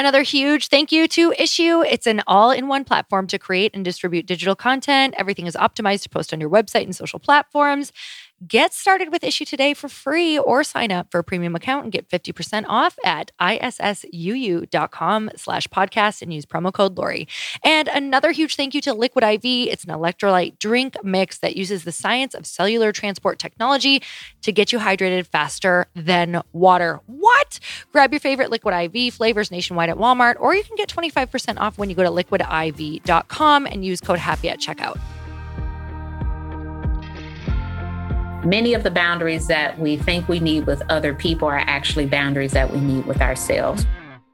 Another huge thank you to Issue. It's an all-in-one platform to create and distribute digital content. Everything is optimized to post on your website and social platforms. Get started with Issue today for free or sign up for a premium account and get 50% off at issuu.com/podcast and use promo code Lori. And another huge thank you to Liquid IV. It's an electrolyte drink mix that uses the science of cellular transport technology to get you hydrated faster than water. What? Grab your favorite Liquid IV flavors nationwide at Walmart, or you can get 25% off when you go to liquidiv.com and use code HAPPY at checkout. Many of the boundaries that we think we need with other people are actually boundaries that we need with ourselves.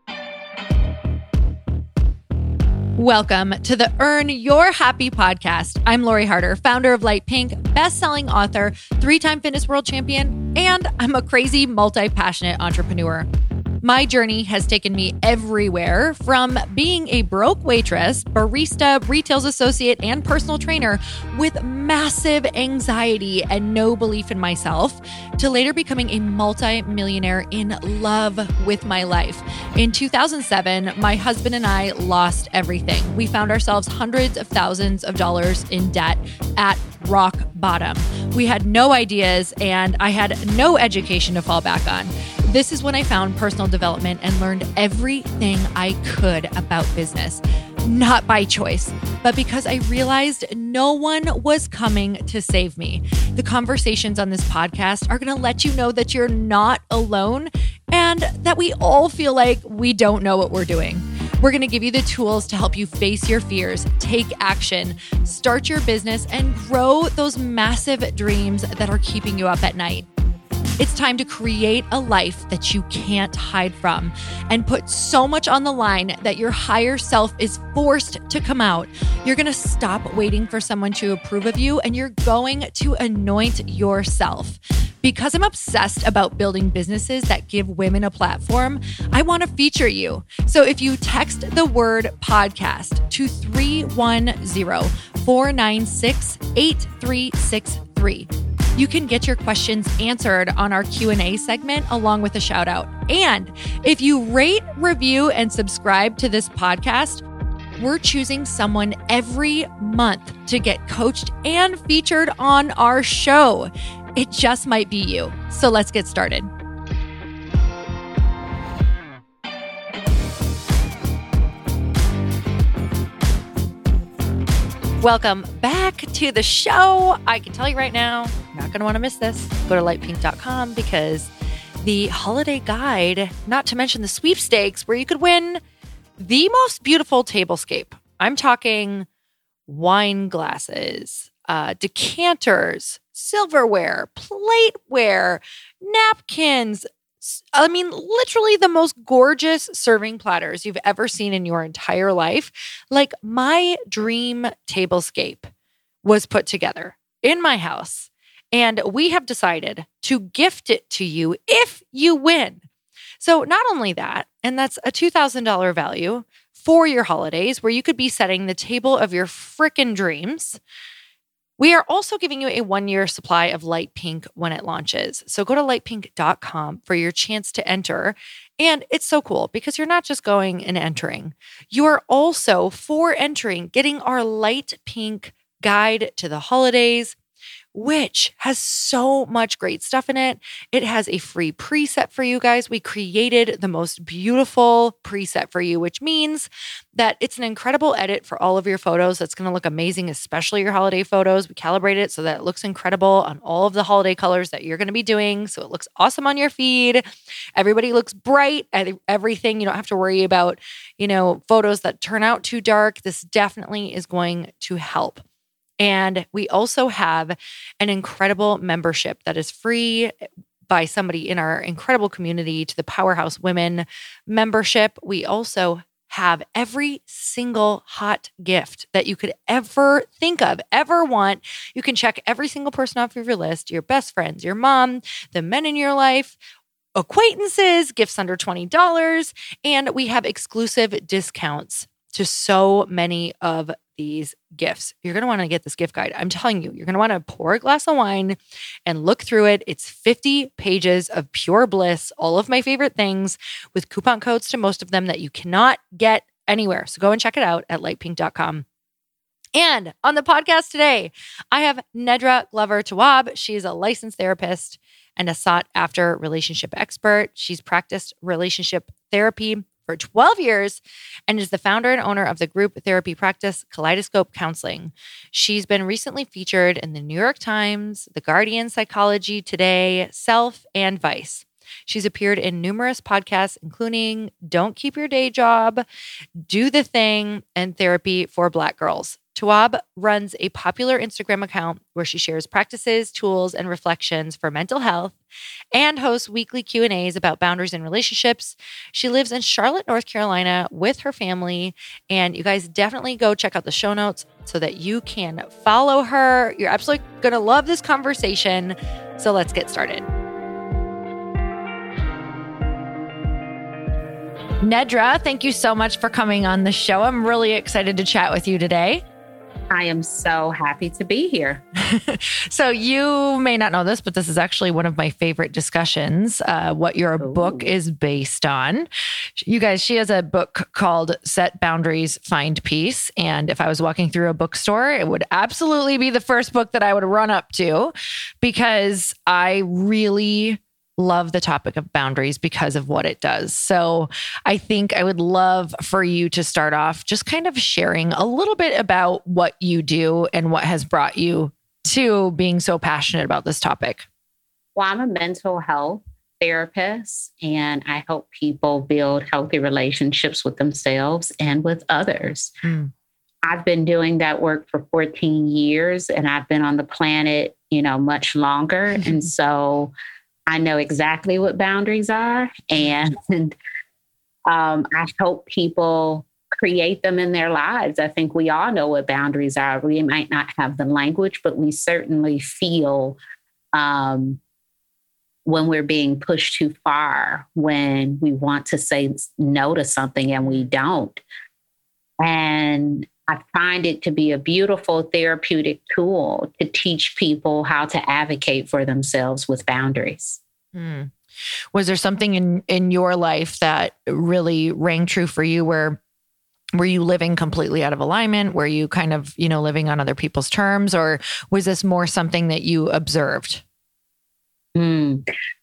Welcome to the Earn Your Happy podcast. I'm Lori Harder, founder of Light Pink, best-selling author, 3-time fitness world champion, and I'm a crazy, multi-passionate entrepreneur. My journey has taken me everywhere, from being a broke waitress, barista, retail associate, and personal trainer with massive anxiety and no belief in myself, to later becoming a multi-millionaire in love with my life. In 2007, my husband and I lost everything. We found ourselves hundreds of thousands of dollars in debt at rock bottom. We had no ideas, and I had no education to fall back on. This is when I found personal development and learned everything I could about business. Not by choice, but because I realized no one was coming to save me. The conversations on this podcast are going to let you know that you're not alone and that we all feel like we don't know what we're doing. We're going to give you the tools to help you face your fears, take action, start your business, and grow those massive dreams that are keeping you up at night. It's time to create a life that you can't hide from and put so much on the line that your higher self is forced to come out. You're going to stop waiting for someone to approve of you, and you're going to anoint yourself. Because I'm obsessed about building businesses that give women a platform, I want to feature you. So if you text the word podcast to 310-496-8363, you can get your questions answered on our Q&A segment along with a shout out. And if you rate, review, and subscribe to this podcast, we're choosing someone every month to get coached and featured on our show. It just might be you. So let's get started. Welcome back to the show. I can tell you right now, you're not going to want to miss this. Go to lightpink.com because the holiday guide, not to mention the sweepstakes where you could win the most beautiful tablescape. I'm talking wine glasses, decanters, silverware, plateware, napkins. I mean, literally the most gorgeous serving platters you've ever seen in your entire life. Like, my dream tablescape was put together in my house, and we have decided to gift it to you if you win. So not only that, and that's a $2,000 value for your holidays where you could be setting the table of your frickin' dreams. We are also giving you a 1-year supply of Light Pink when it launches. So go to lightpink.com for your chance to enter. And it's so cool because you're not just going and entering. You are also, for entering, getting our Light Pink guide to the holidays, which has so much great stuff in it. It has a free preset for you guys. We created the most beautiful preset for you, which means that it's an incredible edit for all of your photos. That's going to look amazing, especially your holiday photos. We calibrated it so that it looks incredible on all of the holiday colors that you're going to be doing. So it looks awesome on your feed. Everybody looks bright at everything. You don't have to worry about, photos that turn out too dark. This definitely is going to help. And we also have an incredible membership that is free by somebody in our incredible community to the Powerhouse Women membership. We also have every single hot gift that you could ever think of, ever want. You can check every single person off of your list, your best friends, your mom, the men in your life, acquaintances, gifts under $20, and we have exclusive discounts to so many of these gifts. You're going to want to get this gift guide. I'm telling you, you're going to want to pour a glass of wine and look through it. It's 50 pages of pure bliss, all of my favorite things with coupon codes to most of them that you cannot get anywhere. So go and check it out at lightpink.com. And on the podcast today, I have Nedra Glover Tawwab. She is a licensed therapist and a sought-after relationship expert. She's practiced relationship therapy for 12 years and is the founder and owner of the group therapy practice Kaleidoscope Counseling. She's been recently featured in the New York Times, The Guardian, Psychology Today, Self, and Vice. She's appeared in numerous podcasts, including Don't Keep Your Day Job, Do the Thing, and Therapy for Black Girls. Tawwab runs a popular Instagram account where she shares practices, tools, and reflections for mental health and hosts weekly Q&As about boundaries in relationships. She lives in Charlotte, North Carolina with her family. And you guys definitely go check out the show notes so that you can follow her. You're absolutely going to love this conversation. So let's get started. Nedra, thank you so much for coming on the show. I'm really excited to chat with you today. I am so happy to be here. So you may not know this, but this is actually one of my favorite discussions, what your book is based on. You guys, she has a book called Set Boundaries, Find Peace. And if I was walking through a bookstore, it would absolutely be the first book that I would run up to because I really love the topic of boundaries because of what it does. So I think I would love for you to start off just kind of sharing a little bit about what you do and what has brought you to being so passionate about this topic. Well, I'm a mental health therapist and I help people build healthy relationships with themselves and with others. I've been doing that work for 14 years and I've been on the planet, much longer. And so I know exactly what boundaries are, and I help people create them in their lives. I think we all know what boundaries are. We might not have the language, but we certainly feel when we're being pushed too far, when we want to say no to something and we don't. And I find it to be a beautiful therapeutic tool to teach people how to advocate for themselves with boundaries. Was there something in your life that really rang true for you? Were you living completely out of alignment? Were you kind of, living on other people's terms? Or was this more something that you observed? Both.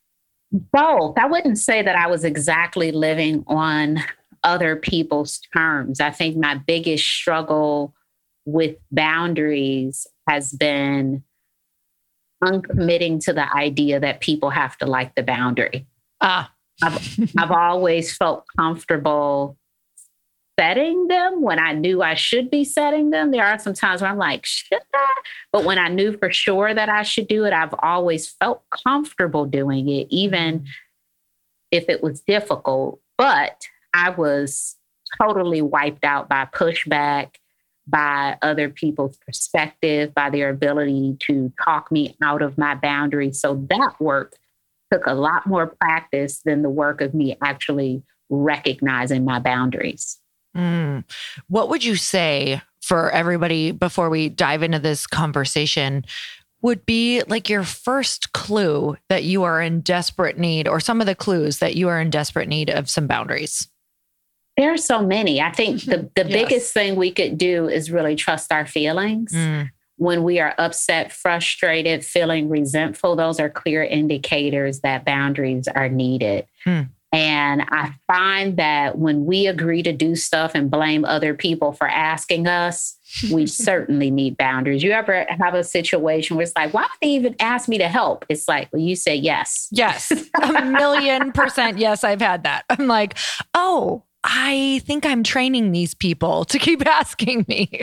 I wouldn't say that I was exactly living on other people's terms. I think my biggest struggle with boundaries has been uncommitting to the idea that people have to like the boundary. I've always felt comfortable setting them when I knew I should be setting them. There are some times where I'm like, should I? But when I knew for sure that I should do it, I've always felt comfortable doing it, even if it was difficult. But I was totally wiped out by pushback, by other people's perspective, by their ability to talk me out of my boundaries. So that work took a lot more practice than the work of me actually recognizing my boundaries. What would you say for everybody before we dive into this conversation would be like your first clue that you are in desperate need, or some of the clues that you are in desperate need of some boundaries? There are so many. I think the biggest thing we could do is really trust our feelings. When we are upset, frustrated, feeling resentful, those are clear indicators that boundaries are needed. And I find that when we agree to do stuff and blame other people for asking us, we certainly need boundaries. You ever have a situation where it's like, why would they even ask me to help? It's like, well, you say yes. Yes. 1,000,000% yes, I've had that. I'm like, oh, I think I'm training these people to keep asking me.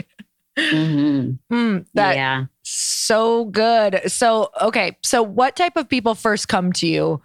So good. So, okay. So what type of people first come to you?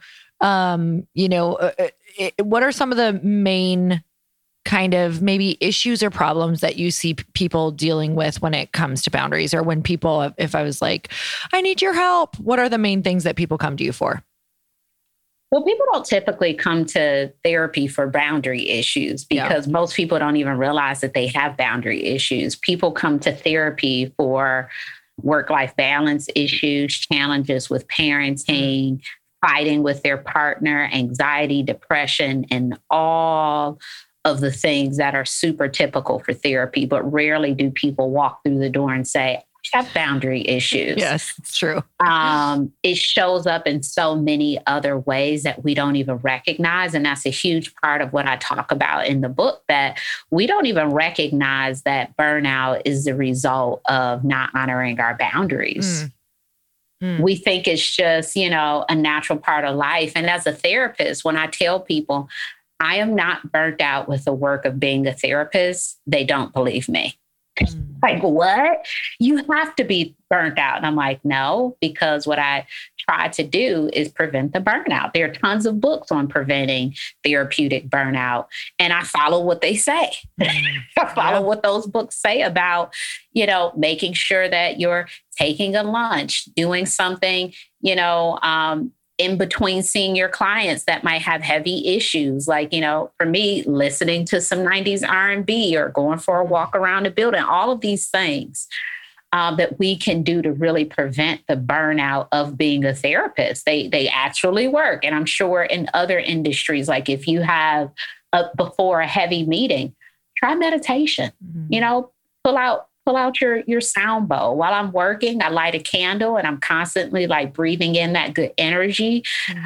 What are some of the main kind of maybe issues or problems that you see people dealing with when it comes to boundaries, or when people, if I was like, I need your help, what are the main things that people come to you for? Well, people don't typically come to therapy for boundary issues because most people don't even realize that they have boundary issues. People come to therapy for work-life balance issues, challenges with parenting, fighting with their partner, anxiety, depression, and all of the things that are super typical for therapy. But rarely do people walk through the door and say, have boundary issues. Yes, it's true. It shows up in so many other ways that we don't even recognize. And that's a huge part of what I talk about in the book, that we don't even recognize that burnout is the result of not honoring our boundaries. We think it's just, a natural part of life. And as a therapist, when I tell people I am not burnt out with the work of being a therapist, they don't believe me. Like, what? You have to be burnt out. And I'm like, no, because what I try to do is prevent the burnout. There are tons of books on preventing therapeutic burnout. And I follow what they say. I follow what those books say about, making sure that you're taking a lunch, doing something, in between seeing your clients that might have heavy issues. Like, for me, listening to some 90s R&B or going for a walk around the building, all of these things that we can do to really prevent the burnout of being a therapist. They actually work. And I'm sure in other industries, like if you have before a heavy meeting, try meditation, pull out your sound bowl. While I'm working, I light a candle and I'm constantly like breathing in that good energy.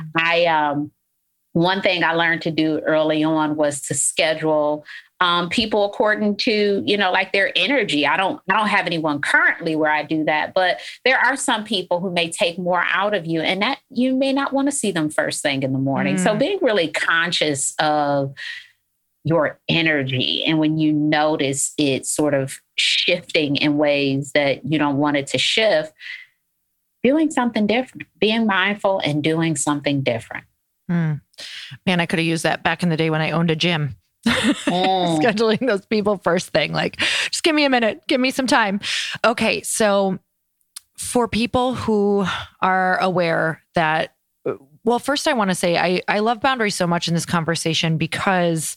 One thing I learned to do early on was to schedule people according to, like their energy. I don't have anyone currently where I do that, but there are some people who may take more out of you and that you may not want to see them first thing in the morning. So being really conscious of your energy. And when you notice it sort of shifting in ways that you don't want it to shift, doing something different, being mindful and doing something different. Man, I could have used that back in the day when I owned a gym. Scheduling those people first thing, like, just give me a minute, give me some time. Okay. So for people who are aware that, well, first I want to say I love boundaries so much in this conversation because,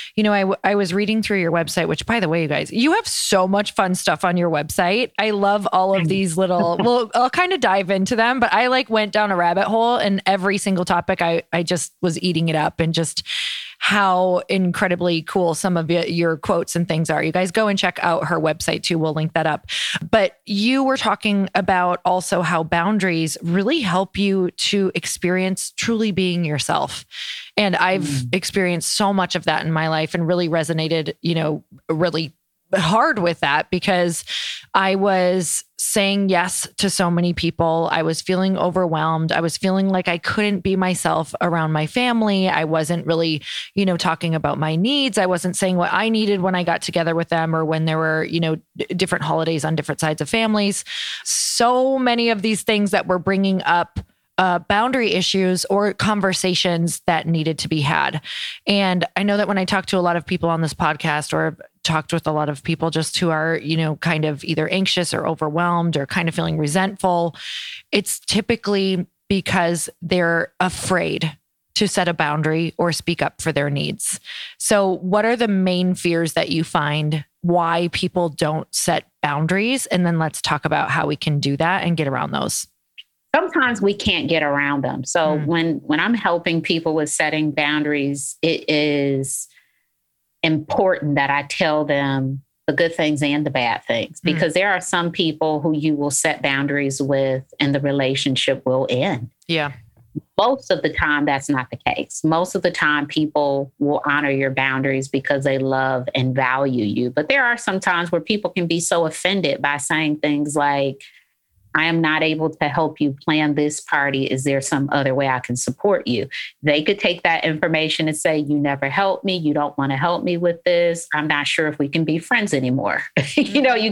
I was reading through your website, which, by the way, you guys, you have so much fun stuff on your website. I love all of these little, well, I'll kind of dive into them, but I went down a rabbit hole and every single topic, I just was eating it up and just how incredibly cool some of your quotes and things are. You guys go and check out her website too. We'll link that up. But you were talking about also how boundaries really help you to experience truly being yourself. And I've experienced so much of that in my life and really resonated, really hard with that because I was saying yes to so many people. I was feeling overwhelmed. I was feeling like I couldn't be myself around my family. I wasn't really, talking about my needs. I wasn't saying what I needed when I got together with them or when there were, different holidays on different sides of families. So many of these things that were bringing up boundary issues or conversations that needed to be had. And I know that when I talk to a lot of people on this podcast or talked with a lot of people just who are, kind of either anxious or overwhelmed or kind of feeling resentful, it's typically because they're afraid to set a boundary or speak up for their needs. So what are the main fears that you find why people don't set boundaries? And then let's talk about how we can do that and get around those. Sometimes we can't get around them. So when I'm helping people with setting boundaries, it is important that I tell them the good things and the bad things, because there are some people who you will set boundaries with and the relationship will end. Yeah. Most of the time, that's not the case. Most of the time, people will honor your boundaries because they love and value you. But there are some times where people can be so offended by saying things like, I am not able to help you plan this party. Is there some other way I can support you? They could take that information and say, you never helped me. You don't want to help me with this. I'm not sure if we can be friends anymore. You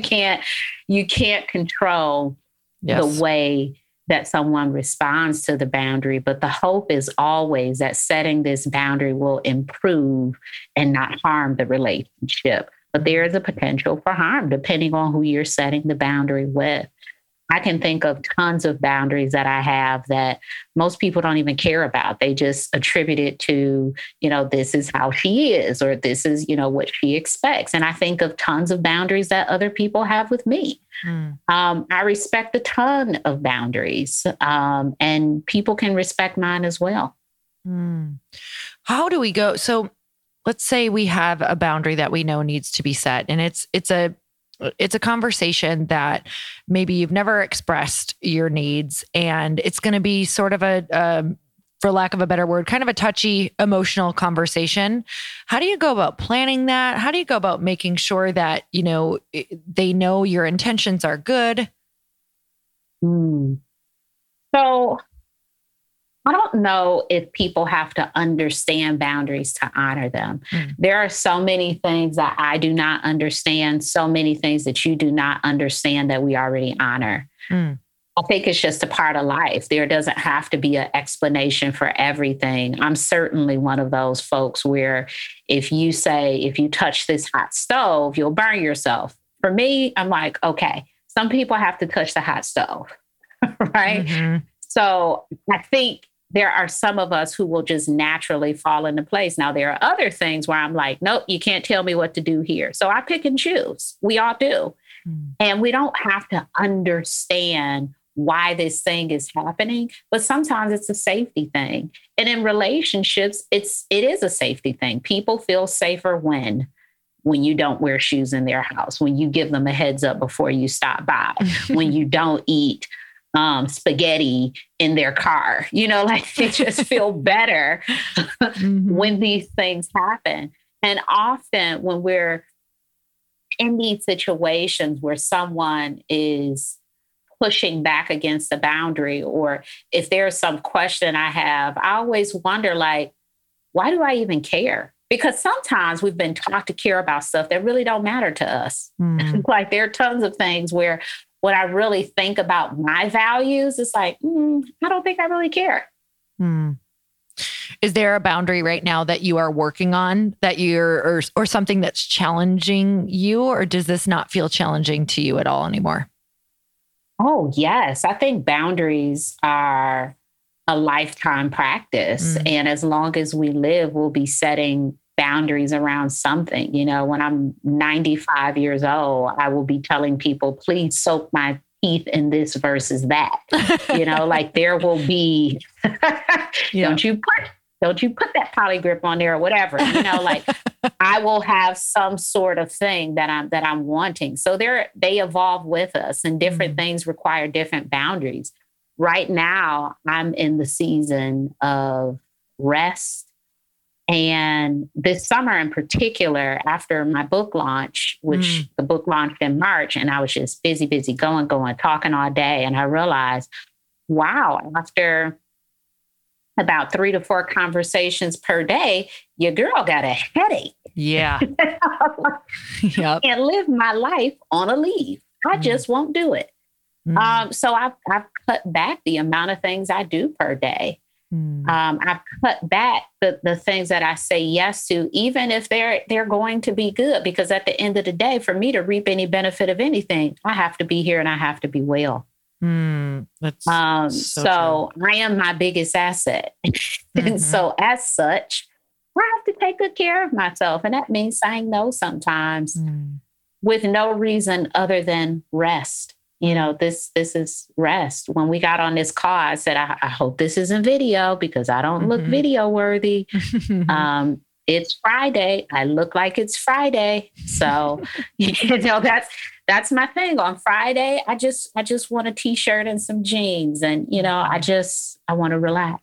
can't control the way that someone responds to the boundary. But the hope is always that setting this boundary will improve and not harm the relationship. But there is a potential for harm depending on who you're setting the boundary with. I can think of tons of boundaries that I have that most people don't even care about. They just attribute it to, this is how she is, or this is, what she expects. And I think of tons of boundaries that other people have with me. I respect a ton of boundaries, and people can respect mine as well. How do we go? So let's say we have a boundary that we know needs to be set, and it's a conversation that maybe you've never expressed your needs, and it's going to be sort of for lack of a better word, kind of a touchy, emotional conversation. How do you go about planning that? How do you go about making sure that, they know your intentions are good? So I don't know if people have to understand boundaries to honor them. There are so many things that I do not understand, so many things that you do not understand that we already honor. I think it's just a part of life. There doesn't have to be an explanation for everything. I'm certainly one of those folks where if you touch this hot stove, you'll burn yourself. For me, I'm like, okay, some people have to touch the hot stove, right? So I think there are some of us who will just naturally fall into place. Now, there are other things where I'm like, nope, you can't tell me what to do here. So I pick and choose. We all do. And we don't have to understand why this thing is happening, but sometimes it's a safety thing. And in relationships, it is a safety thing. People feel safer when you don't wear shoes in their house, when you give them a heads up before you stop by, when you don't eat spaghetti in their car, they just feel better when these things happen. And often when we're in these situations where someone is pushing back against the boundary, or if there's some question I have, I always wonder, why do I even care? Because sometimes we've been taught to care about stuff that really don't matter to us. Like there are tons of things where when I really think about my values, it's like, I don't think I really care. Is there a boundary right now that you are working on that or something that's challenging you, or does this not feel challenging to you at all anymore? Oh, yes. I think boundaries are a lifetime practice. And as long as we live, we'll be setting boundaries around something. When I'm 95 years old, I will be telling people, please soak my teeth in this versus that. There will be, don't you put that poly grip on there or whatever, I will have some sort of thing that I'm wanting. So they evolve with us, and different things require different boundaries. Right now, I'm in the season of rest. And this summer in particular, after my book launch, which the book launched in March, and I was just busy, going, talking all day. And I realized, wow, after about 3 to 4 conversations per day, your girl got a headache. Yeah. Yep. And live my life on a leave. I just won't do it. So I've cut back the amount of things I do per day. I've cut back the things that I say yes to, even if they're going to be good, because at the end of the day, for me to reap any benefit of anything, I have to be here and I have to be well. That's so I am my biggest asset. And so as such, I have to take good care of myself. And that means saying no sometimes with no reason other than rest. This is rest. When we got on this call, I said, I hope this isn't video because I don't look video worthy. It's Friday. I look like it's Friday. So, that's my thing. On Friday, I just want a t-shirt and some jeans, and, I want to relax.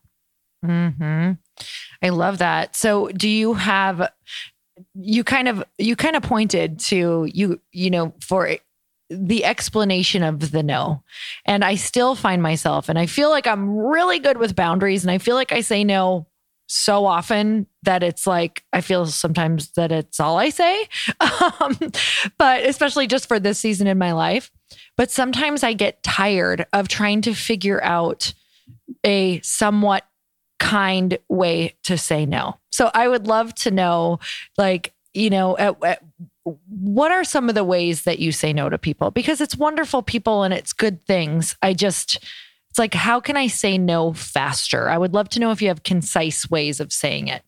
I love that. So do you have, you kind of pointed to for the explanation of the no. And I still find myself, and I feel like I'm really good with boundaries, and I feel like I say no so often that it's like, I feel sometimes that it's all I say, but especially just for this season in my life. But sometimes I get tired of trying to figure out a somewhat kind way to say no. So I would love to know, what are some of the ways that you say no to people? Because it's wonderful people and it's good things. It's like, how can I say no faster? I would love to know if you have concise ways of saying it.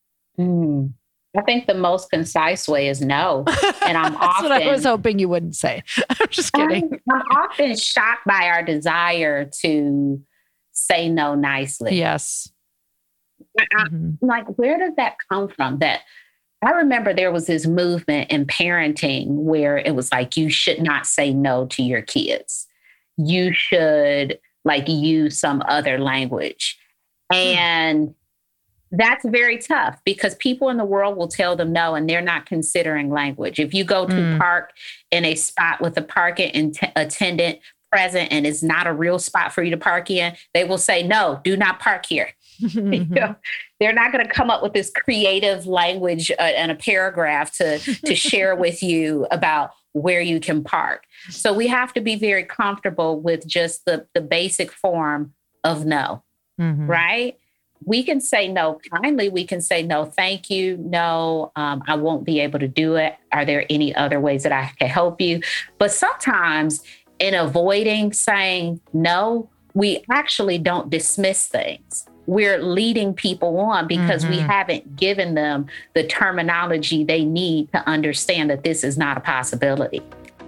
I think the most concise way is no. And I'm That's often, what I was hoping you wouldn't say. I'm just kidding. I'm often shocked by our desire to say no nicely. Yes. Like, where does that come from? That I remember there was this movement in parenting where it was like, you should not say no to your kids. You should like use some other language. And that's very tough because people in the world will tell them no, and they're not considering language. If you go to park in a spot with a parking attendant present and it's not a real spot for you to park in, they will say, no, do not park here. You know, they're not going to come up with this creative language and a paragraph to share with you about where you can park. So we have to be very comfortable with just the basic form of no, right? We can say no kindly. We can say no, thank you. No, I won't be able to do it. Are there any other ways that I can help you? But sometimes in avoiding saying no, we actually don't dismiss things. We're leading people on because we haven't given them the terminology they need to understand that this is not a possibility.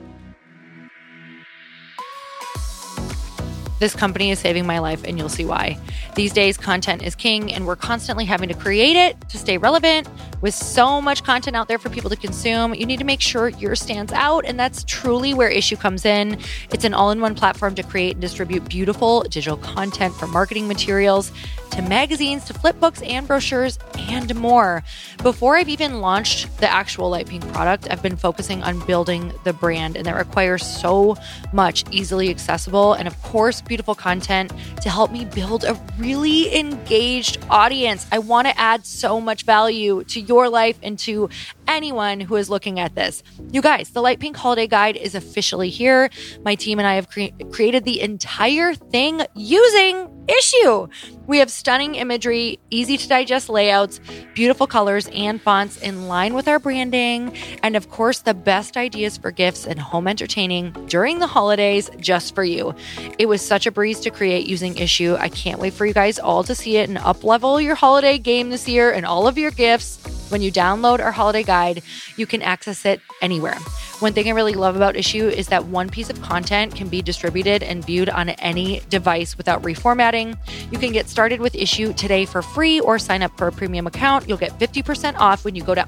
This company is saving my life, and you'll see why. These days, content is king, and we're constantly having to create it to stay relevant. With so much content out there for people to consume, you need to make sure yours stands out, and that's truly where Issuu comes in. It's an all-in-one platform to create and distribute beautiful digital content, from marketing materials to magazines to flip books and brochures and more. Before I've even launched the actual Light Pink product, I've been focusing on building the brand, and that requires so much easily accessible and, of course, beautiful content to help me build a really engaged audience. I want to add so much value to your life and to anyone who is looking at this. You guys, the Light Pink Holiday Guide is officially here. My team and I have created the entire thing using Issuu. We have stunning imagery, easy to digest layouts, beautiful colors and fonts in line with our branding, and of course, the best ideas for gifts and home entertaining during the holidays just for you. It was such a breeze to create using Issuu. I can't wait for you guys all to see it and up-level your holiday game this year and all of your gifts. When you download our holiday guide, you can access it anywhere. One thing I really love about Issuu is that one piece of content can be distributed and viewed on any device without reformatting. You can get started with Issuu today for free or sign up for a premium account. You'll get 50% off when you go to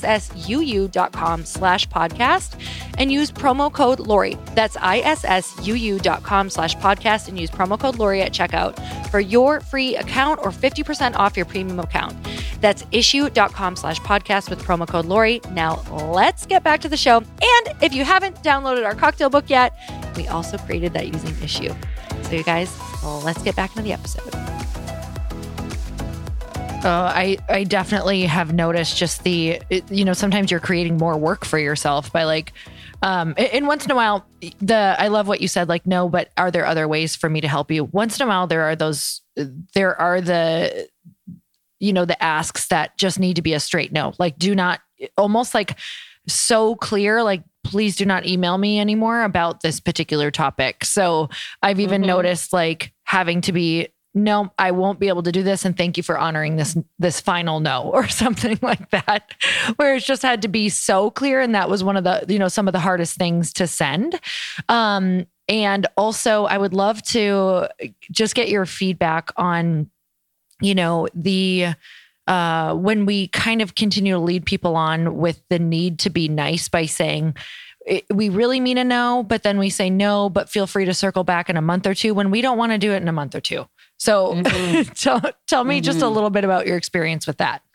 issuu.com/podcast and use promo code Lori. That's issuu.com/podcast and use promo code Lori at checkout for your free account or 50% off your premium account. That's issuu.com/podcast with promo code Lori. Now let's get back to the show. And if you haven't downloaded our cocktail book yet, we also created that using Issuu. So you guys, let's get back into the episode. I definitely have noticed just sometimes you're creating more work for yourself by and once in a while, I love what you said, like, no, but are there other ways for me to help you? Once in a while, there are the asks that just need to be a straight no, like do not, almost like so clear, like, please do not email me anymore about this particular topic. So I've even noticed like having to be, no, I won't be able to do this. And thank you for honoring this final no, or something like that, where it's just had to be so clear. And that was one of the, some of the hardest things to send. And also I would love to just get your feedback on, when we kind of continue to lead people on with the need to be nice by saying, we really mean a no, but then we say no, but feel free to circle back in a month or two when we don't want to do it in a month or two. So tell me just a little bit about your experience with that.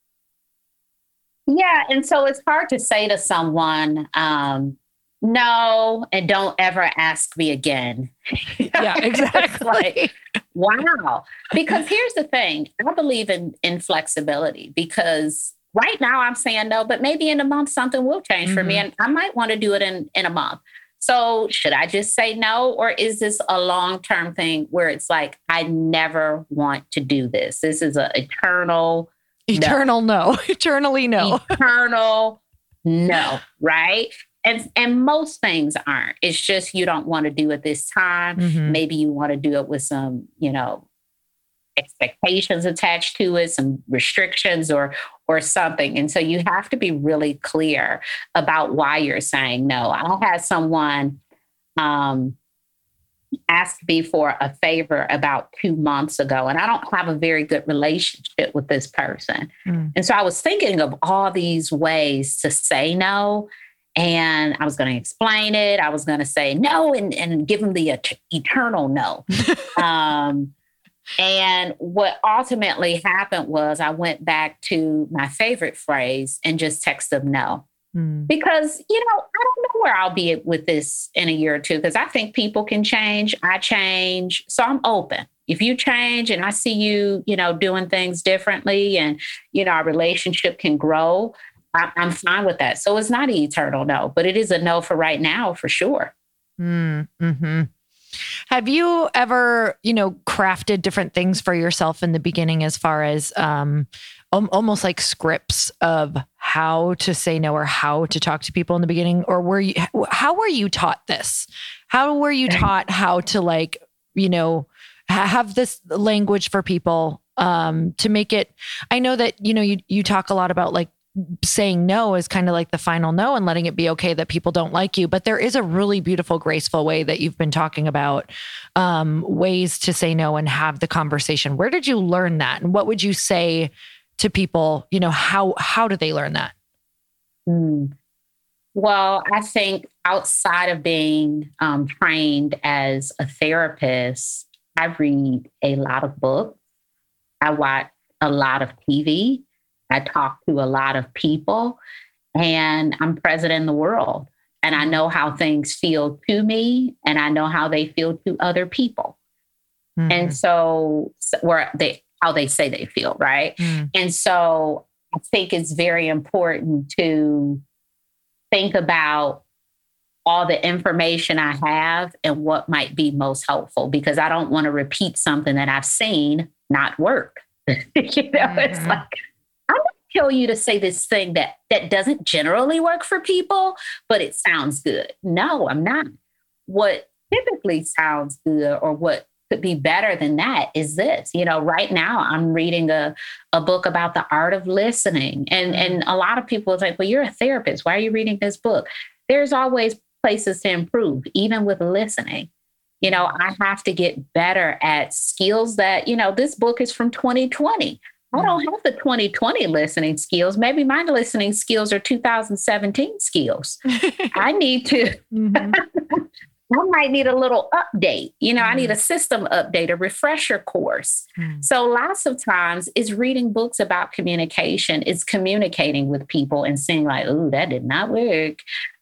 Yeah. And so it's hard to say to someone, no, and don't ever ask me again. Yeah, exactly. Like, wow. Because here's the thing. I believe in flexibility, because right now I'm saying no, but maybe in a month something will change for me, and I might want to do it in a month. So should I just say no? Or is this a long-term thing where it's like, I never want to do this? This is an eternal no. Eternally no. Eternal no, right? And most things aren't. It's just you don't want to do it this time. Mm-hmm. Maybe you want to do it with some, expectations attached to it, some restrictions or something. And so you have to be really clear about why you're saying no. I had someone ask me for a favor about 2 months ago, and I don't have a very good relationship with this person. And so I was thinking of all these ways to say no. And I was going to explain it. I was going to say no and give them the eternal no. And what ultimately happened was I went back to my favorite phrase and just text them no. Because, I don't know where I'll be with this in a year or two, because I think people can change. I change. So I'm open. If you change and I see you, doing things differently and, our relationship can grow, I'm fine with that. So it's not an eternal no, but it is a no for right now, for sure. Mm-hmm. Have you ever, crafted different things for yourself in the beginning as far as almost like scripts of how to say no or how to talk to people in the beginning? Or how were you taught this? How were you taught how to have this language for people to make it? I know that, you talk a lot about like saying no is kind of like the final no and letting it be okay that people don't like you. But there is a really beautiful, graceful way that you've been talking about ways to say no and have the conversation. Where did you learn that? And what would you say to people? How do they learn that? Well, I think outside of being trained as a therapist, I read a lot of books. I watch a lot of TV. I talk to a lot of people, and I'm present in the world. And I know how things feel to me, and I know how they feel to other people. Mm-hmm. And so how they say they feel, right? Mm. And so I think it's very important to think about all the information I have and what might be most helpful, because I don't want to repeat something that I've seen not work. Mm-hmm. It's like, I'm going to tell you to say this thing that doesn't generally work for people, but it sounds good. No, I'm not. What typically sounds good, or what could be better than that, is this. Right now I'm reading a book about the art of listening. And a lot of people think, well, you're a therapist. Why are you reading this book? There's always places to improve, even with listening. I have to get better at skills that, this book is from 2020. I don't have the 2020 listening skills. Maybe my listening skills are 2017 skills. I need to, I might need a little update. I need a system update, a refresher course. So lots of times it's reading books about communication. It's communicating with people and seeing like, oh, that did not work.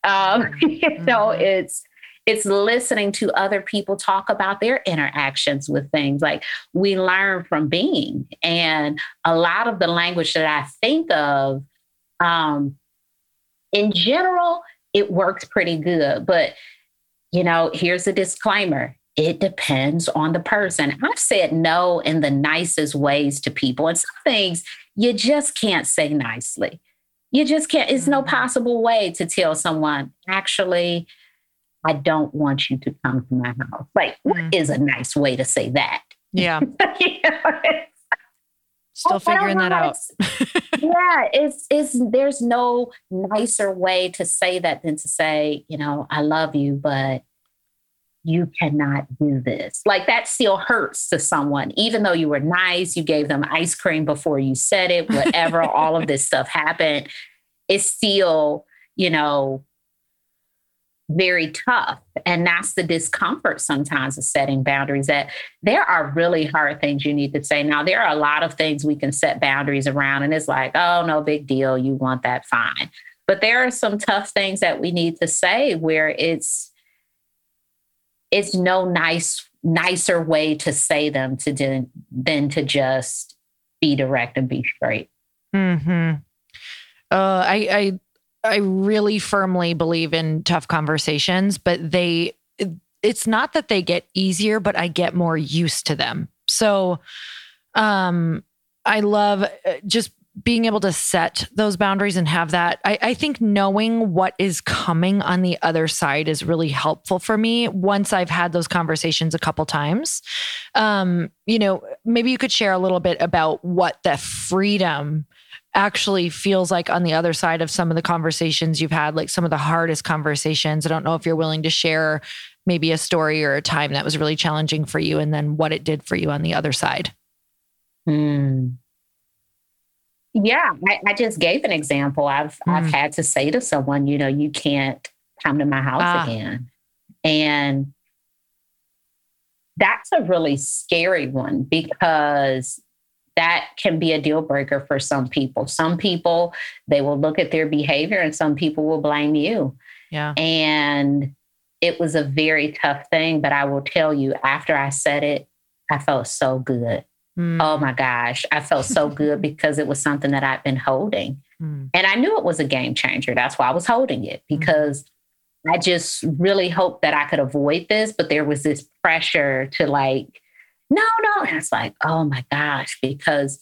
It's listening to other people talk about their interactions with things. Like, we learn from being. And a lot of the language that I think of, in general, it works pretty good. But, here's a disclaimer. It depends on the person. I've said no in the nicest ways to people. And some things you just can't say nicely. You just can't. It's no possible way to tell someone, actually, I don't want you to come to my house. Like, what is a nice way to say that? Yeah. Still figuring that out. There's no nicer way to say that than to say, I love you, but you cannot do this. Like, that still hurts to someone, even though you were nice, you gave them ice cream before you said it, whatever, all of this stuff happened. It's still, very tough. And that's the discomfort sometimes of setting boundaries, that there are really hard things you need to say. Now, there are a lot of things we can set boundaries around, and it's like, oh, no big deal. You want that, fine. But there are some tough things that we need to say where it's no nicer way to say them than to just be direct and be straight. Mm-hmm. I really firmly believe in tough conversations, but it's not that they get easier, but I get more used to them. So, I love just being able to set those boundaries and have that, I think knowing what is coming on the other side is really helpful for me once I've had those conversations a couple times. Maybe you could share a little bit about what the freedom actually feels like on the other side of some of the conversations you've had, like some of the hardest conversations. I don't know if you're willing to share maybe a story or a time that was really challenging for you and then what it did for you on the other side. Yeah, I just gave an example. I've had to say to someone, you can't come to my house again. And that's a really scary one because that can be a deal breaker for some people. Some people, they will look at their behavior and some people will blame you. Yeah. And it was a very tough thing, but I will tell you, after I said it, I felt so good. Oh my gosh, I felt so good because it was something that I'd been holding. And I knew it was a game changer. That's why I was holding it, because I just really hoped that I could avoid this. But there was this pressure to like, no. And it's like, oh my gosh, because,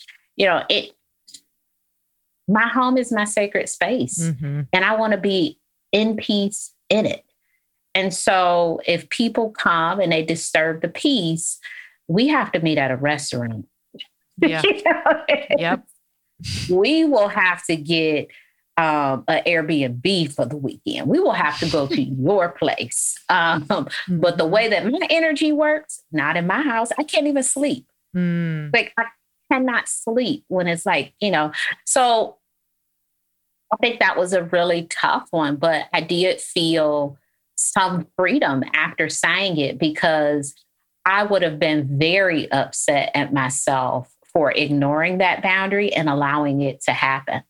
my home is my sacred space and I want to be in peace in it. And so if people come and they disturb the peace, we have to meet at a restaurant. Yeah. Yep. We will have to get an Airbnb for the weekend. We will have to go to your place. But the way that my energy works, not in my house, I can't even sleep. Like I cannot sleep when it's like, so I think that was a really tough one, but I did feel some freedom after saying it because I would have been very upset at myself for ignoring that boundary and allowing it to happen.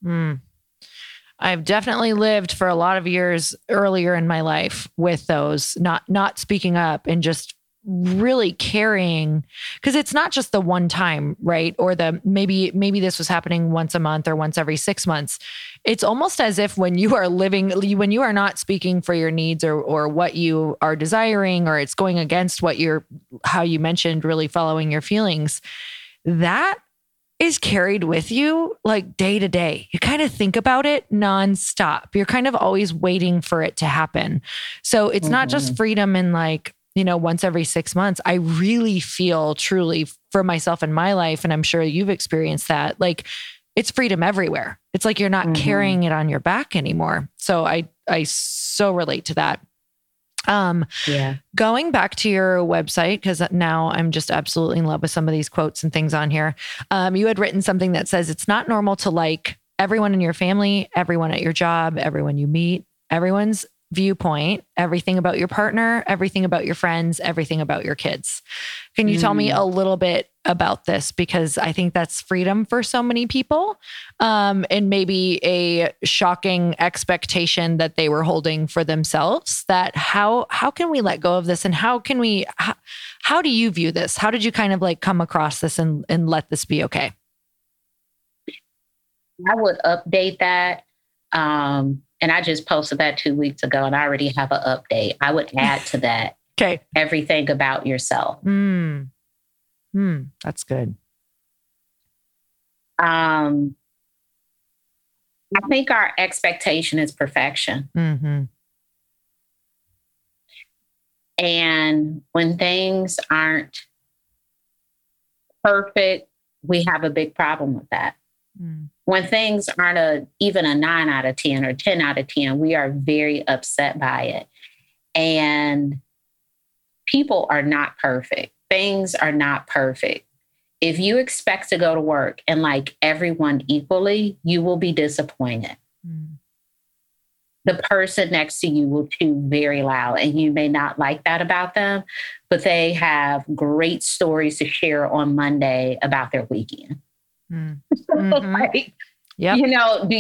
I've definitely lived for a lot of years earlier in my life with those, not speaking up and just really carrying, because it's not just the one time, right? Or the maybe this was happening once a month or once every 6 months. It's almost as if when you are not speaking for your needs or what you are desiring, or it's going against how you mentioned, really following your feelings, that is carried with you like day to day. You kind of think about it nonstop. You're kind of always waiting for it to happen. So it's not just freedom in like, once every 6 months. I really feel truly for myself in my life, and I'm sure you've experienced that, like it's freedom everywhere. It's like you're not carrying it on your back anymore. So I so relate to that. Going back to your website, because now I'm just absolutely in love with some of these quotes and things on here. You had written something that says it's not normal to like everyone in your family, everyone at your job, everyone you meet, everyone's viewpoint, everything about your partner, everything about your friends, everything about your kids. Can you tell me a little bit about this? Because I think that's freedom for so many people, and maybe a shocking expectation that they were holding for themselves. That how can we let go of this, and how do you view this? How did you kind of like come across this and let this be okay? I would update that. And I just posted that 2 weeks ago and I already have an update. I would add to that. Okay. Everything about yourself. That's good. I think our expectation is perfection. And when things aren't perfect, we have a big problem with that. When things aren't even a 9 out of 10 or 10 out of 10, we are very upset by it. And people are not perfect. Things are not perfect. If you expect to go to work and like everyone equally, you will be disappointed. The person next to you will chew very loud and you may not like that about them, but they have great stories to share on Monday about their weekend. Like, yep. Do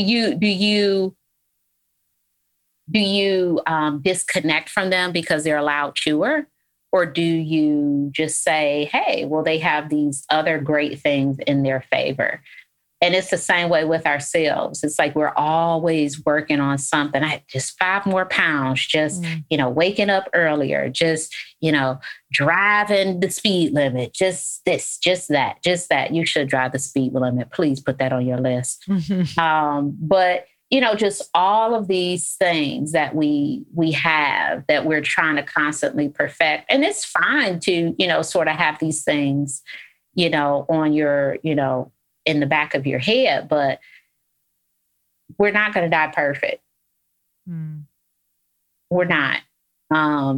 you disconnect from them because they're a loud chewer? Or do you just say, hey, well, they have these other great things in their favor? And it's the same way with ourselves. It's like we're always working on something. Just 5 more pounds, just, waking up earlier, just, driving the speed limit, just this, just that. You should drive the speed limit. Please put that on your list. But just all of these things that we have that we're trying to constantly perfect. And it's fine to, sort of have these things, on your, in the back of your head, but we're not going to die perfect. We're not. Our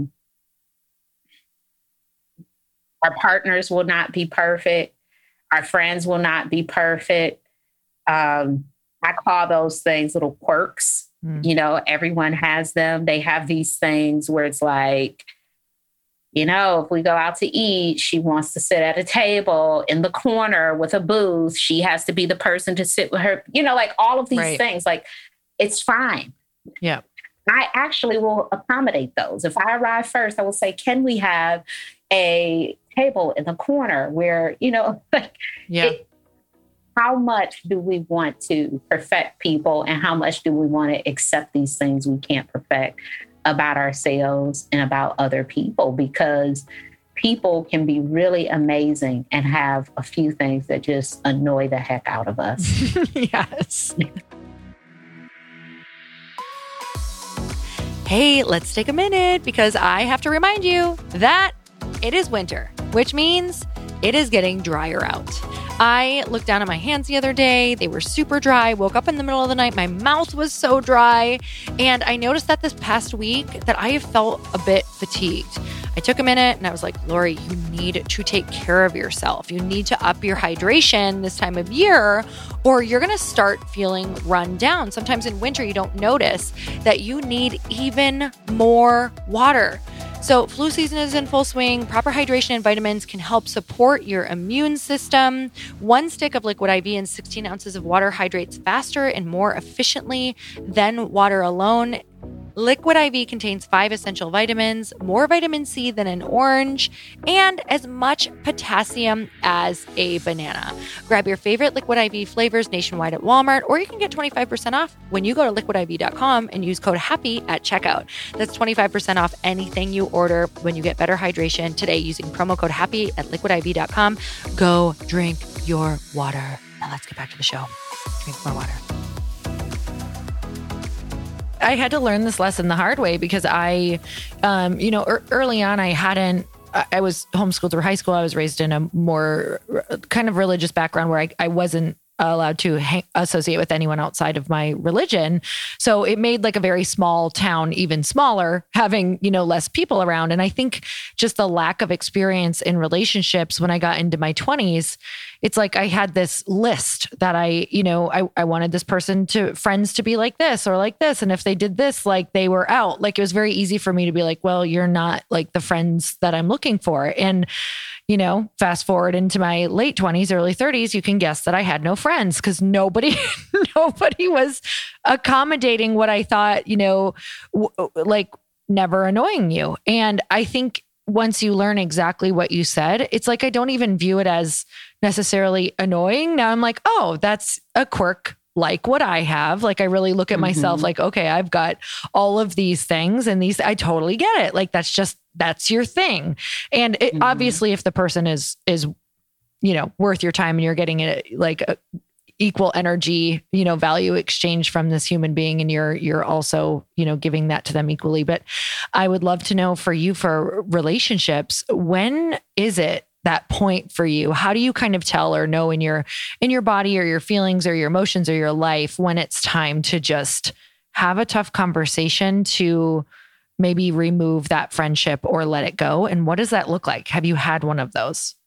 partners will not be perfect. Our friends will not be perfect. I call those things little quirks. Everyone has them. They have these things where it's like, if we go out to eat, she wants to sit at a table in the corner with a booth. She has to be the person to sit with her, like all of these things, like it's fine. Yeah. I actually will accommodate those. If I arrive first, I will say, can we have a table in the corner where, how much do we want to perfect people and how much do we want to accept these things we can't perfect about ourselves and about other people? Because people can be really amazing and have a few things that just annoy the heck out of us. Yes. Hey, let's take a minute because I have to remind you that it is winter, which means it is getting drier out. I looked down at my hands the other day. They were super dry. Woke up in the middle of the night. My mouth was so dry. And I noticed that this past week that I have felt a bit fatigued. I took a minute and I was like, Lori, you need to take care of yourself. You need to up your hydration this time of year or you're going to start feeling run down. Sometimes in winter, you don't notice that you need even more water. So flu season is in full swing. Proper hydration and vitamins can help support your immune system. 1 stick of Liquid IV and 16 ounces of water hydrates faster and more efficiently than water alone. Liquid IV contains 5 essential vitamins, more vitamin C than an orange, and as much potassium as a banana. Grab your favorite Liquid IV flavors nationwide at Walmart, or you can get 25% off when you go to liquidiv.com and use code HAPPY at checkout. That's 25% off anything you order when you get better hydration today using promo code HAPPY at liquidiv.com. Go drink your water. Now let's get back to the show. Drink more water. I had to learn this lesson the hard way because I, early on, I was homeschooled through high school. I was raised in a more kind of religious background where I wasn't allowed to associate with anyone outside of my religion. So it made like a very small town even smaller, having, less people around. And I think just the lack of experience in relationships when I got into my 20s, it's like I had this list that I wanted this friends to be like this or like this. And if they did this, like they were out. Like it was very easy for me to be like, well, you're not like the friends that I'm looking for. And fast forward into my late 20s, early 30s, you can guess that I had no friends because nobody was accommodating what I thought, like never annoying you. And I think once you learn exactly what you said, it's like I don't even view it as necessarily annoying. Now I'm like, oh, that's a quirk like what I have. Like I really look at myself like, okay, I've got all of these things and these, I totally get it. Like that's your thing. And it, obviously if the person is, worth your time and you're getting it like a equal energy, value exchange from this human being and you're also, giving that to them equally. But I would love to know for you, for relationships, when is it that point for you? How do you kind of tell or know in your body or your feelings or your emotions or your life when it's time to just have a tough conversation to maybe remove that friendship or let it go? And what does that look like? Have you had one of those?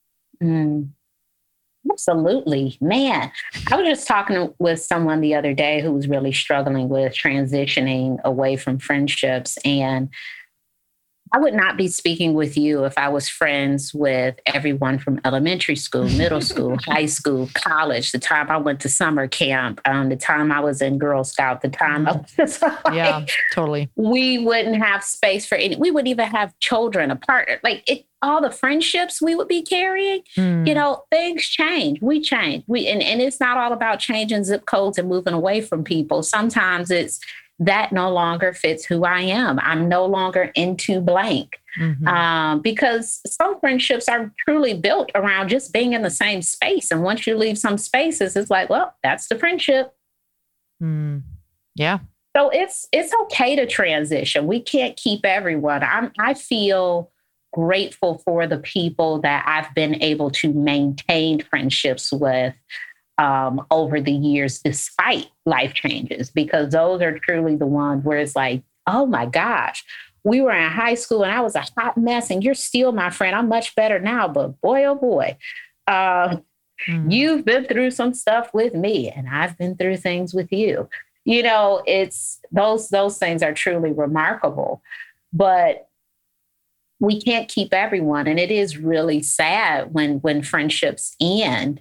Absolutely. Man, I was just talking with someone the other day who was really struggling with transitioning away from friendships. And I would not be speaking with you if I was friends with everyone from elementary school, middle school, high school, college, the time I went to summer camp, the time I was in Girl Scout, the time I was Yeah, totally. We wouldn't have space for any, we wouldn't even have children, a partner. Like all the friendships we would be carrying, things change. We change. And it's not all about changing zip codes and moving away from people. Sometimes it's that no longer fits who I am. I'm no longer into blank. Because some friendships are truly built around just being in the same space. And once you leave some spaces, it's like, well, that's the friendship. Yeah. So it's okay to transition. We can't keep everyone. I feel grateful for the people that I've been able to maintain friendships with over the years, despite life changes, because those are truly the ones where it's like, oh my gosh, we were in high school and I was a hot mess and you're still my friend. I'm much better now, but boy, oh boy, you've been through some stuff with me and I've been through things with you. It's those things are truly remarkable, but we can't keep everyone. And it is really sad when friendships end.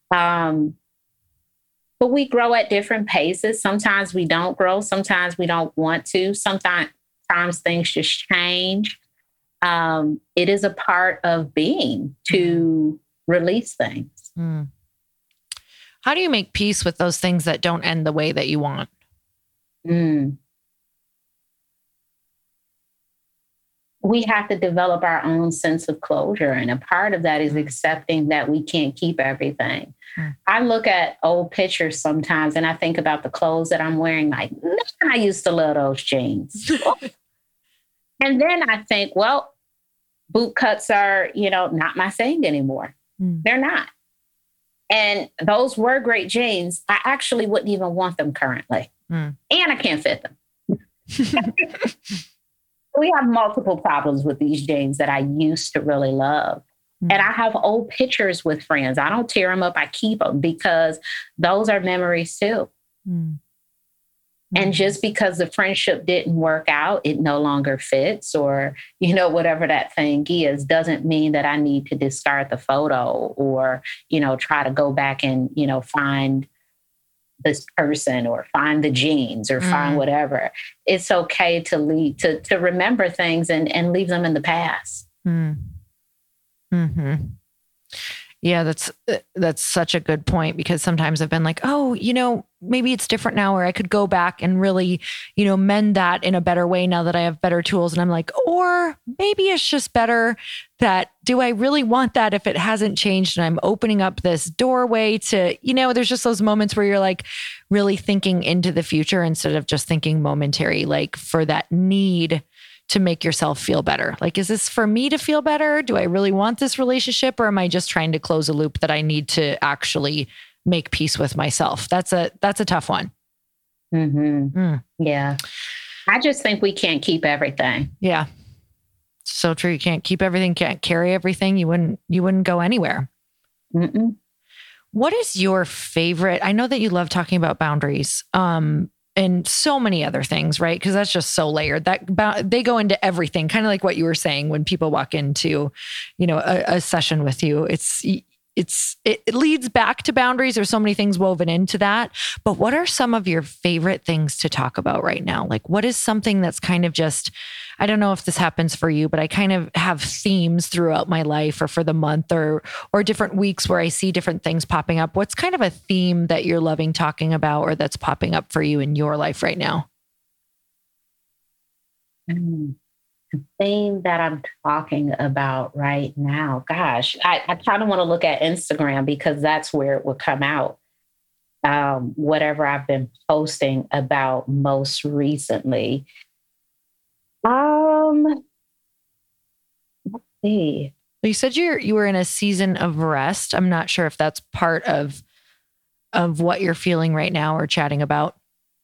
But we grow at different paces. Sometimes we don't grow. Sometimes we don't want to. Sometimes things just change. It is a part of being to release things. How do you make peace with those things that don't end the way that you want? We have to develop our own sense of closure. And a part of that is accepting that we can't keep everything. I look at old pictures sometimes and I think about the clothes that I'm wearing. Like, man, I used to love those jeans. And then I think, well, boot cuts are, not my thing anymore. They're not. And those were great jeans. I actually wouldn't even want them currently. And I can't fit them. We have multiple problems with these jeans that I used to really love. And I have old pictures with friends. I don't tear them up. I keep them because those are memories too. And just because the friendship didn't work out, it no longer fits or, whatever that thing is, doesn't mean that I need to discard the photo or, try to go back and, find this person or find the jeans or find whatever. It's okay to remember things and leave them in the past. Yeah, that's such a good point, because sometimes I've been like, oh, maybe it's different now, or I could go back and really, mend that in a better way now that I have better tools. And I'm like, or maybe it's just better that, do I really want that if it hasn't changed? And I'm opening up this doorway to, there's just those moments where you're like really thinking into the future instead of just thinking momentary, like for that need to make yourself feel better. Like, is this for me to feel better? Do I really want this relationship? Or am I just trying to close a loop that I need to actually make peace with myself? That's a tough one. Yeah. I just think we can't keep everything. Yeah. So true. You can't keep everything, can't carry everything. You wouldn't go anywhere. What is your favorite? I know that you love talking about boundaries. And so many other things, right? Because that's just so layered. They go into everything, kind of like what you were saying when people walk into, a session with you. It leads back to boundaries. There's so many things woven into that. But what are some of your favorite things to talk about right now? Like, what is something that's kind of just, I don't know if this happens for you, but I kind of have themes throughout my life or for the month or different weeks where I see different things popping up. What's kind of a theme that you're loving talking about or that's popping up for you in your life right now? The thing that I'm talking about right now, gosh, I kind of want to look at Instagram because that's where it will come out. Whatever I've been posting about most recently. Let's see. You said you were in a season of rest. I'm not sure if that's part of what you're feeling right now or chatting about.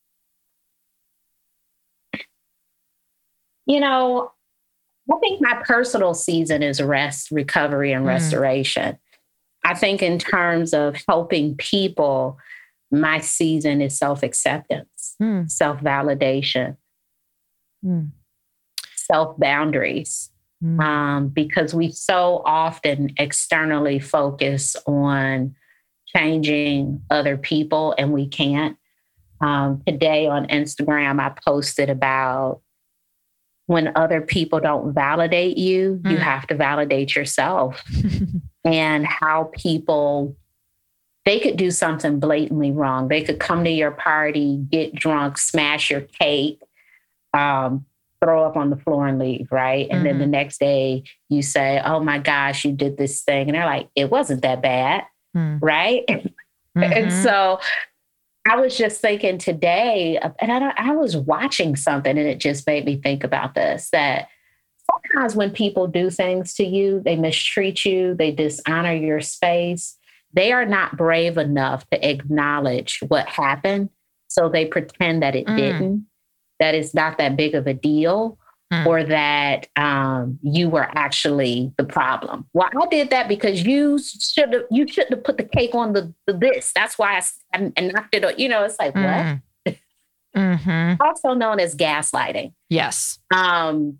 I think my personal season is rest, recovery, and restoration. I think in terms of helping people, my season is self-acceptance, self-validation, self boundaries. Because we so often externally focus on changing other people and we can't. Today on Instagram, I posted about when other people don't validate you, you have to validate yourself. And how people, they could do something blatantly wrong. They could come to your party, get drunk, smash your cake, throw up on the floor and leave, right? And then the next day you say, oh my gosh, you did this thing. And they're like, it wasn't that bad, right? And so I was just thinking today, and I was watching something and it just made me think about this, that sometimes when people do things to you, they mistreat you, they dishonor your space, they are not brave enough to acknowledge what happened. So they pretend that it didn't, that it's not that big of a deal, or that you were actually the problem. Well, I did that because you shouldn't have put the cake on the this. That's why I knocked it. You know, it's like what? Also known as gaslighting. Yes. And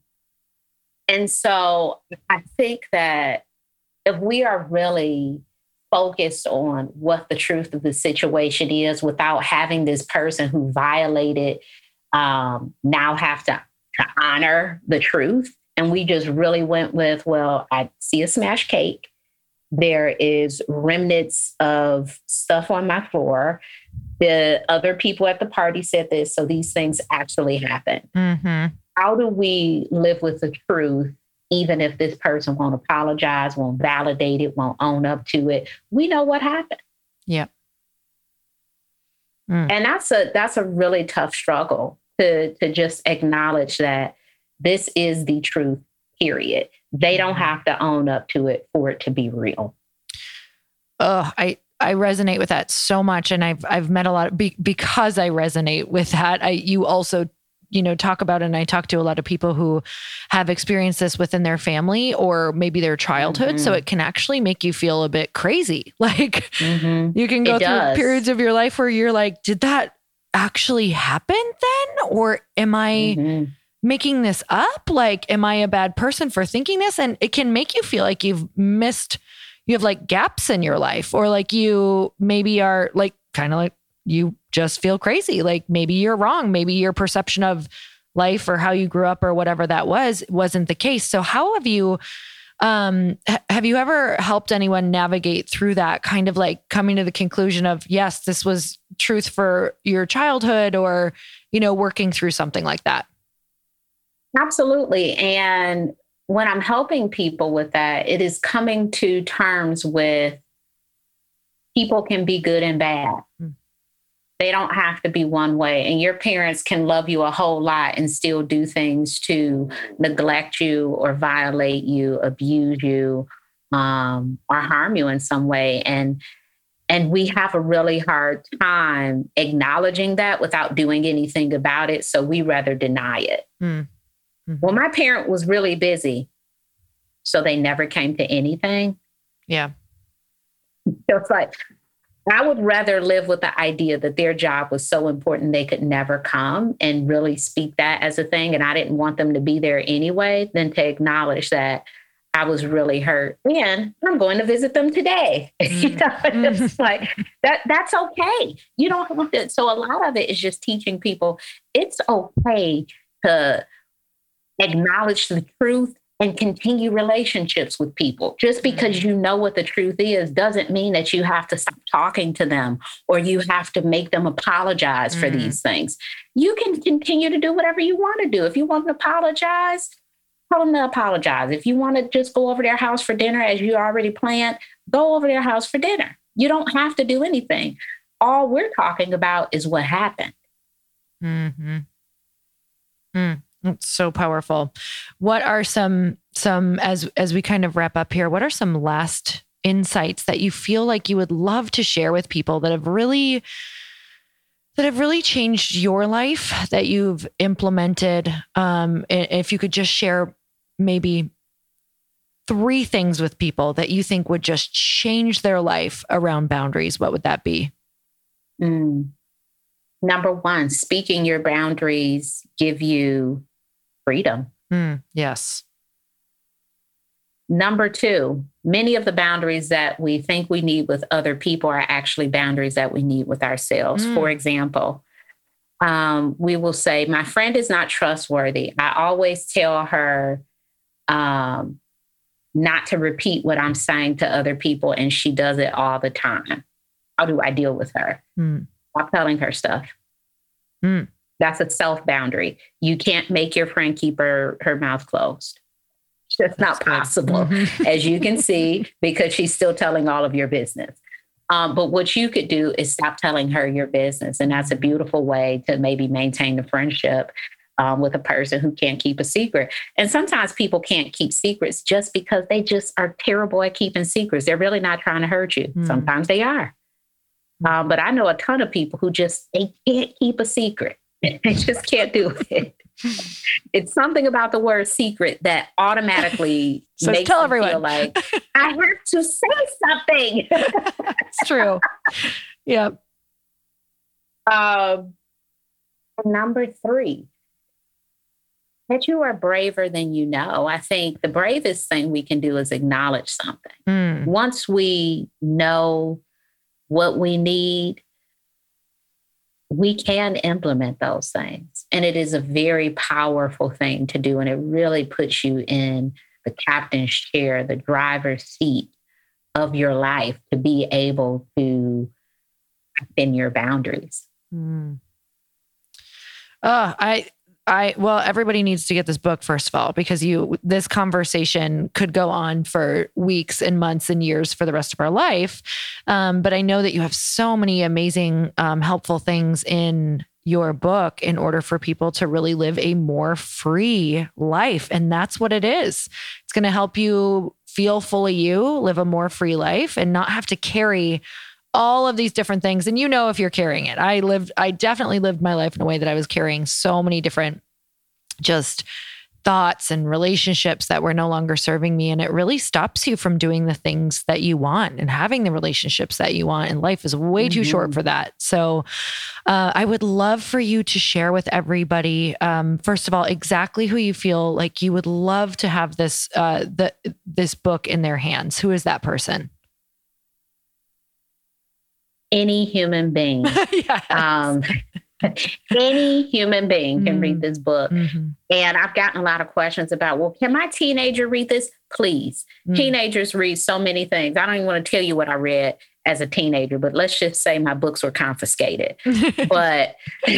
so I think that if we are really focused on what the truth of the situation is, without having this person who violated now have to honor the truth. And we just really went with, well, I see a smashed cake. There is remnants of stuff on my floor. The other people at the party said this. So these things actually happen. How do we live with the truth, even if this person won't apologize, won't validate it, won't own up to it? We know what happened. Yeah. And that's a really tough struggle to just acknowledge that this is the truth, period. They don't have to own up to it for it to be real. Oh, I resonate with that so much. And I've met a lot because I resonate with that. You also, talk about, and I talk to a lot of people who have experienced this within their family or maybe their childhood. So it can actually make you feel a bit crazy. Like you can go through periods of your life where you're like, did that actually happen then? Or am I making this up? Like, am I a bad person for thinking this? And it can make you feel like you have like gaps in your life, or like you maybe are like, kind of like you just feel crazy. Like maybe you're wrong. Maybe your perception of life or how you grew up or whatever that wasn't the case. So how have you ever helped anyone navigate through that, kind of like coming to the conclusion of, yes, this was truth for your childhood, or, working through something like that? Absolutely. And when I'm helping people with that, it is coming to terms with people can be good and bad. They don't have to be one way. And your parents can love you a whole lot and still do things to neglect you or violate you, abuse you, or harm you in some way. And we have a really hard time acknowledging that without doing anything about it. So we rather deny it. Well, my parent was really busy, so they never came to anything. Yeah. So it's like, I would rather live with the idea that their job was so important they could never come and really speak that as a thing, and I didn't want them to be there anyway, than to acknowledge that I was really hurt and I'm going to visit them today. It's like that's okay. You don't have to. So a lot of it is just teaching people it's okay to acknowledge the truth and continue relationships with people. Just because you know what the truth is doesn't mean that you have to stop talking to them or you have to make them apologize for these things. You can continue to do whatever you want to do. If you want to apologize, tell them to apologize. If you want to just go over their house for dinner as you already planned, go over their house for dinner. You don't have to do anything. All we're talking about is what happened. It's so powerful. What are some as we kind of wrap up here, what are some last insights that you feel like you would love to share with people that have really changed your life, that you've implemented? If you could just share maybe 3 things with people that you think would just change their life around boundaries, what would that be? Number 1, speaking your boundaries give you freedom. Yes. Number 2, many of the boundaries that we think we need with other people are actually boundaries that we need with ourselves. For example, we will say, my friend is not trustworthy. I always tell her not to repeat what I'm saying to other people, and she does it all the time. How do I deal with her? Stop telling her stuff. That's a self boundary. You can't make your friend keep her mouth closed. That's not possible, as you can see, because she's still telling all of your business. But what you could do is stop telling her your business. And that's a beautiful way to maybe maintain the friendship with a person who can't keep a secret. And sometimes people can't keep secrets just because they just are terrible at keeping secrets. They're really not trying to hurt you. Sometimes they are. But I know a ton of people who they can't keep a secret. They just can't do it. It's something about the word secret that automatically makes tell them everyone. feel like, I have to say something. It's true. Yeah. Number 3, that you are braver than you know. I think the bravest thing we can do is acknowledge something. Once we know what we need, we can implement those things. And it is a very powerful thing to do. And it really puts you in the captain's chair, the driver's seat of your life, to be able to defend your boundaries. Well, everybody needs to get this book, first of all, because this conversation could go on for weeks and months and years for the rest of our life. But I know that you have so many amazing, helpful things in your book in order for people to really live a more free life. And that's what it is. It's going to help you feel fully you, live a more free life, and not have to carry all of these different things. And if you're carrying it, I definitely lived my life in a way that I was carrying so many different just thoughts and relationships that were no longer serving me. And it really stops you from doing the things that you want and having the relationships that you want. And life is way too short for that. So I would love for you to share with everybody, first of all, exactly who you feel like you would love to have this book in their hands. Who is that person? Any human being. Yes. Any human being can read this book. And I've gotten a lot of questions about, well, can my teenager read this? Please. Teenagers read so many things. I don't even want to tell you what I read as a teenager, but let's just say my books were confiscated. But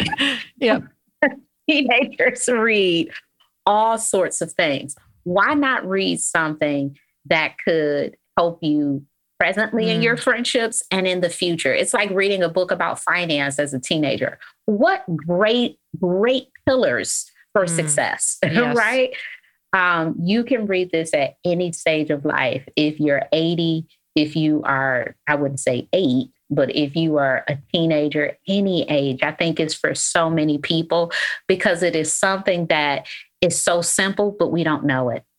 teenagers read all sorts of things. Why not read something that could help you presently in your friendships and in the future? It's like reading a book about finance as a teenager. What great pillars for success, Yes. right? You can read this at any stage of life. If you're 80, if you are, I wouldn't say 8, but if you are a teenager, any age, I think it's for so many people because it is something that is so simple, but we don't know it.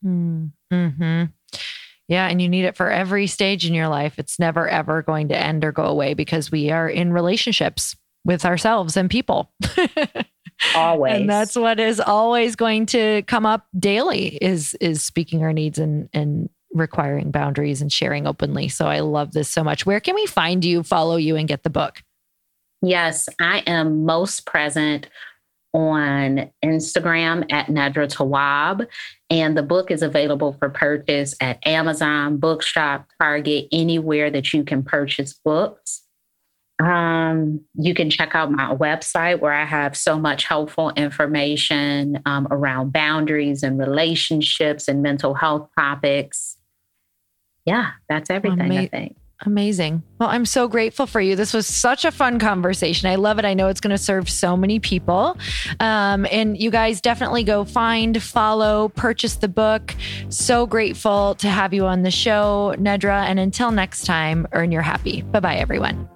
Yeah. And you need it for every stage in your life. It's never, ever going to end or go away because we are in relationships with ourselves and people. Always. And that's what is always going to come up daily is speaking our needs and requiring boundaries and sharing openly. So I love this so much. Where can we find you, follow you, and get the book? Yes, I am most present on Instagram at Nedra Tawwab. And the book is available for purchase at Amazon, Bookshop, Target, anywhere that you can purchase books. You can check out my website where I have so much helpful information around boundaries and relationships and mental health topics. Yeah, that's everything, I think. Amazing. Well, I'm so grateful for you. This was such a fun conversation. I love it. I know it's going to serve so many people. And you guys definitely go find, follow, purchase the book. So grateful to have you on the show, Nedra. And until next time, earn your happy. Bye-bye, everyone.